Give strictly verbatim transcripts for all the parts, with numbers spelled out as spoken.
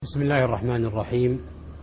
بسم الله الرحمن الرحيم.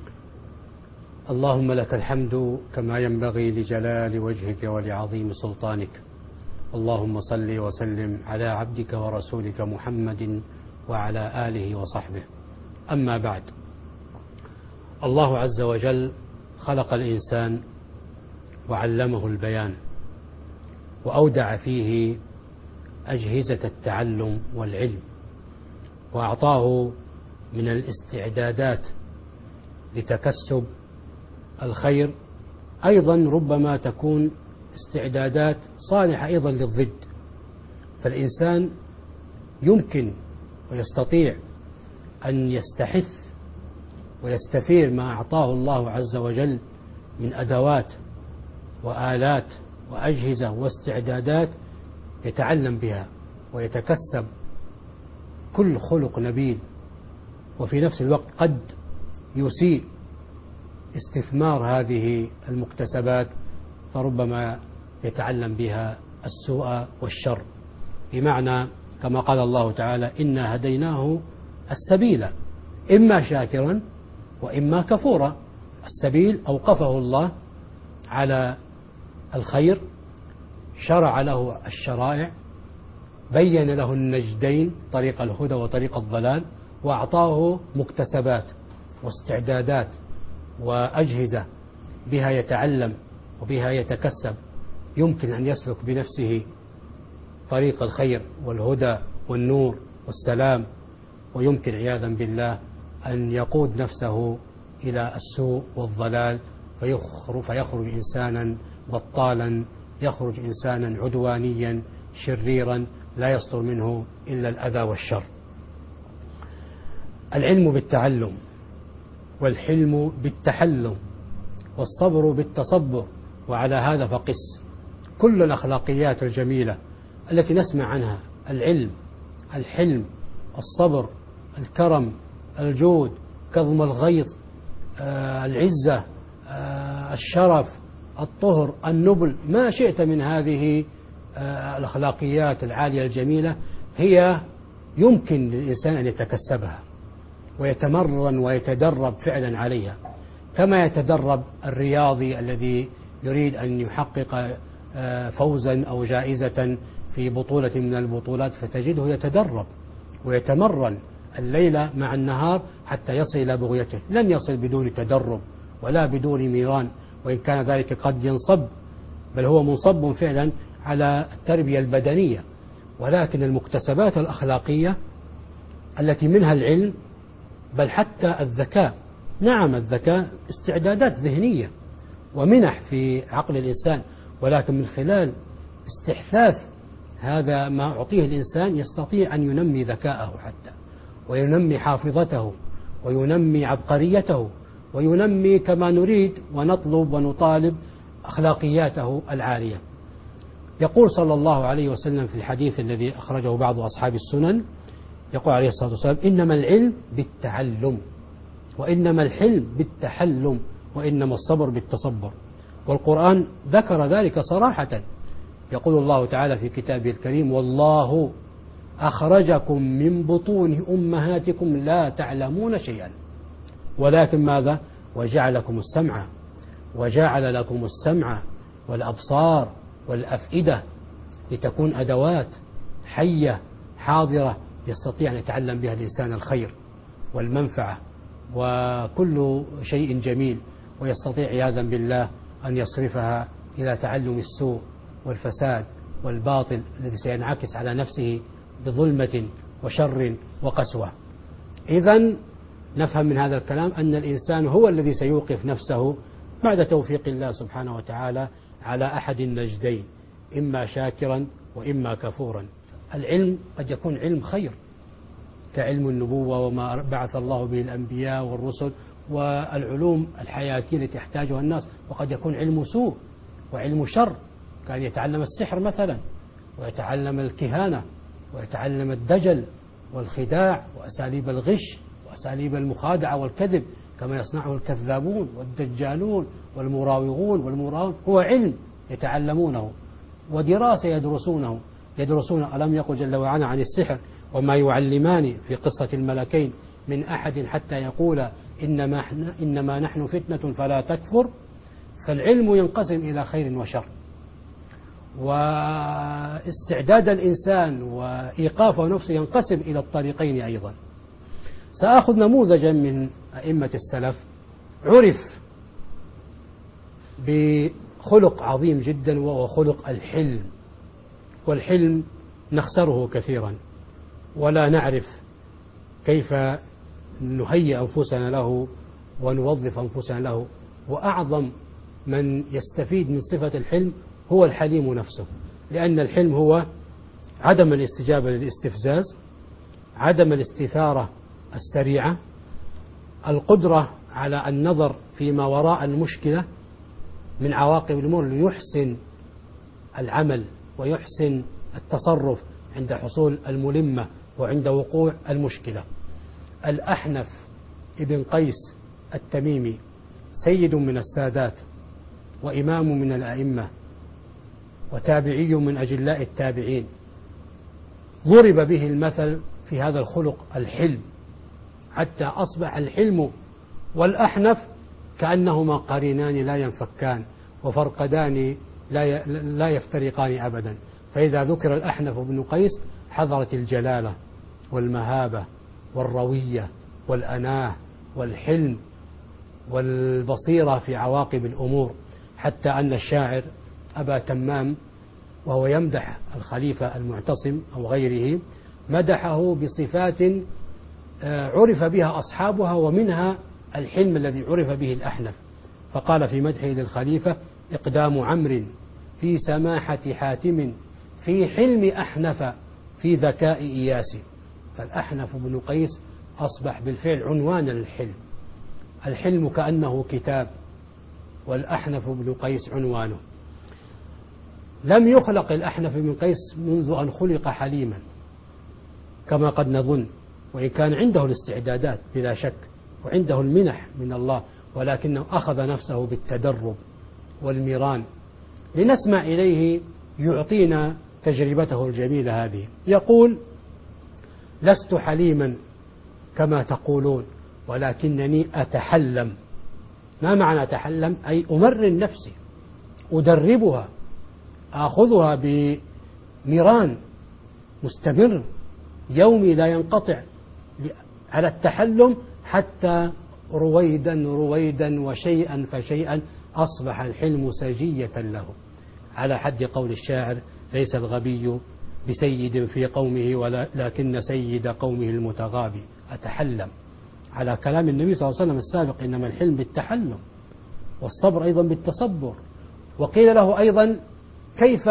اللهم لك الحمد كما ينبغي لجلال وجهك ولعظيم سلطانك. اللهم صل وسلم على عبدك ورسولك محمد وعلى آله وصحبه. أما بعد، الله عز وجل خلق الإنسان وعلمه البيان، وأودع فيه أجهزة التعلم والعلم، وأعطاه من الاستعدادات لتكسب الخير. أيضا ربما تكون استعدادات صالحة أيضا للضد، فالإنسان يمكن ويستطيع أن يستحث ويستثير ما أعطاه الله عز وجل من أدوات وآلات وأجهزة واستعدادات يتعلم بها ويتكسب كل خلق نبيل، وفي نفس الوقت قد يسيء استثمار هذه المكتسبات، فربما يتعلم بها السوء والشر. بمعنى كما قال الله تعالى: إنا هديناه السبيل إما شاكرا وإما كفورا. السبيل أوقفه الله على الخير، شرع له الشرائع، بين له النجدين، طريق الهدى وطريق الضلال، وأعطاه مكتسبات واستعدادات وأجهزة بها يتعلم وبها يتكسب، يمكن أن يسلك بنفسه طريق الخير والهدى والنور والسلام، ويمكن عياذا بالله أن يقود نفسه إلى السوء والضلال، فيخرج إنسانا بطالا، يخرج إنسانا عدوانيا شريرا لا يصدر منه إلا الأذى والشر. العلم بالتعلم، والحلم بالتحلم، والصبر بالتصبر، وعلى هذا فقس كل الأخلاقيات الجميلة التي نسمع عنها: العلم، الحلم، الصبر، الكرم، الجود، كظم الغيظ، آه، العزة، آه، الشرف، الطهر، النبل، ما شئت من هذه آه، الأخلاقيات العالية الجميلة، هي يمكن للإنسان أن يتكسبها ويتمرن ويتدرب فعلا عليها، كما يتدرب الرياضي الذي يريد أن يحقق فوزا أو جائزة في بطولة من البطولات، فتجده يتدرب ويتمرن الليل مع النهار حتى يصل إلى بغيته. لن يصل بدون تدرب ولا بدون ميران، وإن كان ذلك قد ينصب، بل هو منصب فعلا على التربية البدنية. ولكن المكتسبات الأخلاقية التي منها العلم، بل حتى الذكاء، نعم الذكاء استعدادات ذهنية ومنح في عقل الإنسان، ولكن من خلال استحثاث هذا ما أعطيه الإنسان يستطيع أن ينمي ذكاءه حتى، وينمي حافظته، وينمي عبقريته، وينمي كما نريد ونطلب ونطالب أخلاقياته العالية. يقول صلى الله عليه وسلم في الحديث الذي أخرجه بعض أصحاب السنن، يقول عليه الصلاة والسلام: إنما العلم بالتعلم، وإنما الحلم بالتحلم، وإنما الصبر بالتصبر. والقرآن ذكر ذلك صراحة، يقول الله تعالى في كتابه الكريم: والله أخرجكم من بطون أمهاتكم لا تعلمون شيئا، ولكن ماذا؟ وجعلكم السمع وجعل لكم السمع والأبصار والأفئدة، لتكون أدوات حية حاضرة يستطيع أن يتعلم بها الإنسان الخير والمنفعة وكل شيء جميل، ويستطيع عياذا بالله أن يصرفها إلى تعلم السوء والفساد والباطل الذي سينعكس على نفسه بظلمة وشر وقسوة. إذن نفهم من هذا الكلام أن الإنسان هو الذي سيوقف نفسه بعد توفيق الله سبحانه وتعالى على أحد النجدين، إما شاكرا وإما كفورا. العلم قد يكون علم خير كعلم النبوة وما بعث الله به الأنبياء والرسل والعلوم الحياتية التي يحتاجها الناس، وقد يكون علم سوء وعلم شر، كان يتعلم السحر مثلا، ويتعلم الكهانة، ويتعلم الدجل والخداع وأساليب الغش وأساليب المخادعة والكذب، كما يصنعه الكذابون والدجالون والمراوغون والمراوغون. هو علم يتعلمونه ودراسة يدرسونه يدرسون. ألم يقل جل وعلا عن السحر: وما يعلمان في قصة الملكين من أحد حتى يقول إنما, إنما نحن فتنة فلا تكفر، فالعلم ينقسم إلى خير وشر، واستعداد الإنسان وإيقاف نفسه ينقسم إلى الطريقين أيضا. سأخذ نموذجا من أئمة السلف عرف بخلق عظيم جدا، وهو خلق الحلم. والحلم نخسره كثيرا ولا نعرف كيف نهيئ أنفسنا له ونوظف أنفسنا له. وأعظم من يستفيد من صفة الحلم هو الحليم نفسه، لأن الحلم هو عدم الاستجابة للاستفزاز، عدم الاستثارة السريعة، القدرة على النظر فيما وراء المشكلة من عواقب الأمور ليحسن العمل ويحسن التصرف عند حصول الملمة وعند وقوع المشكلة. الأحنف ابن قيس التميمي سيد من السادات وإمام من الأئمة وتابعي من أجلاء التابعين، ضرب به المثل في هذا الخلق الحلم، حتى أصبح الحلم والأحنف كأنهما قرينان لا ينفكان وفرقدان لا يفترقان أبدا. فإذا ذكر الأحنف بن قيس حضرت الجلالة والمهابة والروية والأناه والحلم والبصيرة في عواقب الأمور، حتى أن الشاعر أبا تمام وهو يمدح الخليفة المعتصم أو غيره مدحه بصفات عرف بها أصحابها، ومنها الحلم الذي عرف به الأحنف. فقال في مدحه للخليفة: إقدام عمرو في سماحة حاتم، في حلم أحنف، في ذكاء إياس. فالأحنف بن قيس أصبح بالفعل عنوانا للحلم. الحلم كأنه كتاب، والأحنف بن قيس عنوانه. لم يخلق الأحنف بن قيس منذ أن خلق حليما كما قد نظن، وإن كان عنده الاستعدادات بلا شك وعنده المنح من الله، ولكنه أخذ نفسه بالتدرب والميران. لنسمع إليه يعطينا تجربته الجميلة هذه. يقول: لست حليما كما تقولون، ولكنني أتحلم. ما معنى أتحلم؟ أي أمرن نفسي، أدربها، أخذها بميران مستمر يومي لا ينقطع على التحلم، حتى رويدا رويدا وشيئا فشيئا أصبح الحلم سجية له. على حد قول الشاعر: ليس الغبي بسيد في قومه ولكن سيد قومه المتغابي. أتحلم على كلام النبي صلى الله عليه وسلم السابق: إنما الحلم بالتحلم، والصبر أيضا بالتصبر. وقيل له أيضا: كيف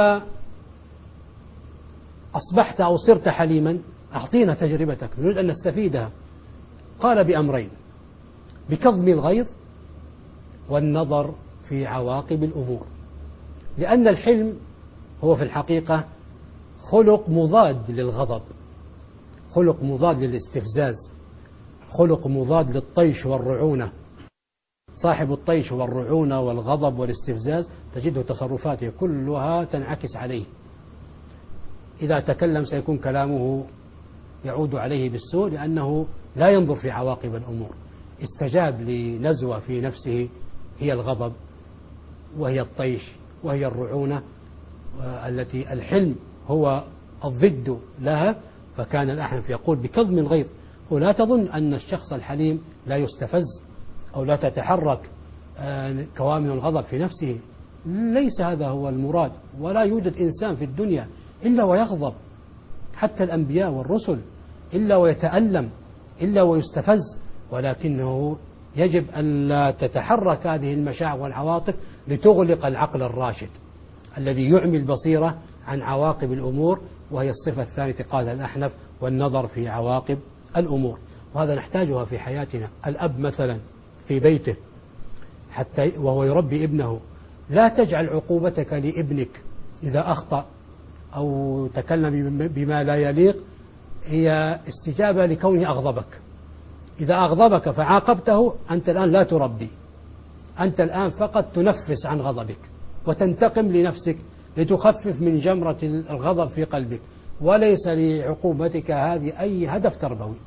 أصبحت أو صرت حليما؟ أعطينا تجربتك نريد أن نستفيدها. قال: بأمرين: بكظم الغيظ والنظر في عواقب الأمور. لأن الحلم هو في الحقيقة خلق مضاد للغضب، خلق مضاد للاستفزاز، خلق مضاد للطيش والرعونة. صاحب الطيش والرعونة والغضب والاستفزاز تجده تصرفاته كلها تنعكس عليه. إذا تكلم سيكون كلامه يعود عليه بالسوء، لأنه لا ينظر في عواقب الأمور. استجاب لنزوة في نفسه هي الغضب، وهي الطيش، وهي الرعونة، التي الحلم هو الضد لها. فكان الأحنف يقول: بكظم الغيظ. ولا تظن أن الشخص الحليم لا يستفز أو لا تتحرك كوامن الغضب في نفسه، ليس هذا هو المراد. ولا يوجد إنسان في الدنيا إلا ويغضب، حتى الأنبياء والرسل، إلا ويتألم، إلا ويستفز. ولكنه يجب أن لا تتحرك هذه المشاعر والعواطف لتغلق العقل الراشد الذي يعمي البصيرة عن عواقب الأمور، وهي الصفة الثانية قال الأحنف: والنظر في عواقب الأمور. وهذا نحتاجها في حياتنا. الأب مثلا في بيته حتى وهو يربي ابنه: لا تجعل عقوبتك لابنك إذا أخطأ أو تكلم بما لا يليق هي استجابة لكونه أغضبك. إذا أغضبك فعاقبته، أنت الآن لا تربي، أنت الآن فقط تنفس عن غضبك وتنتقم لنفسك لتخفف من جمرة الغضب في قلبك، وليس لعقوبتك هذه أي هدف تربوي.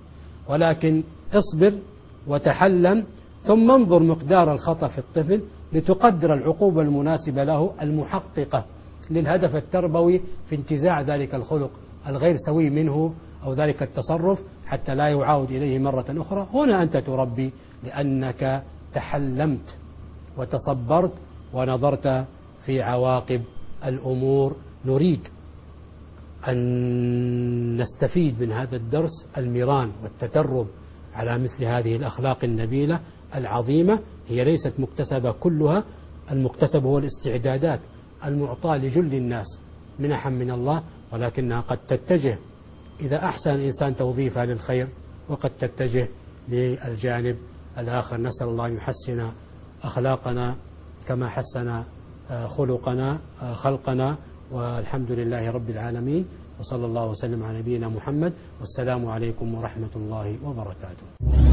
ولكن اصبر وتحلم، ثم انظر مقدار الخطأ في الطفل لتقدر العقوبة المناسبة له المحققة للهدف التربوي في انتزاع ذلك الخلق الغير سوي منه أو ذلك التصرف حتى لا يعاود إليه مرة أخرى. هنا أنت تربي لأنك تحلمت وتصبرت ونظرت في عواقب الأمور. نريد أن نستفيد من هذا الدرس المران والتدرب على مثل هذه الأخلاق النبيلة العظيمة. هي ليست مكتسبة كلها، المكتسب هو الاستعدادات المعطاة لجل الناس منحا من الله، ولكنها قد تتجه إذا أحسن الإنسان توظيفها للخير، وقد تتجه للجانب الآخر. نسأل الله أن يحسن أخلاقنا كما حسن خلقنا خلقنا والحمد لله رب العالمين، وصلى الله وسلم على نبينا محمد، والسلام عليكم ورحمة الله وبركاته.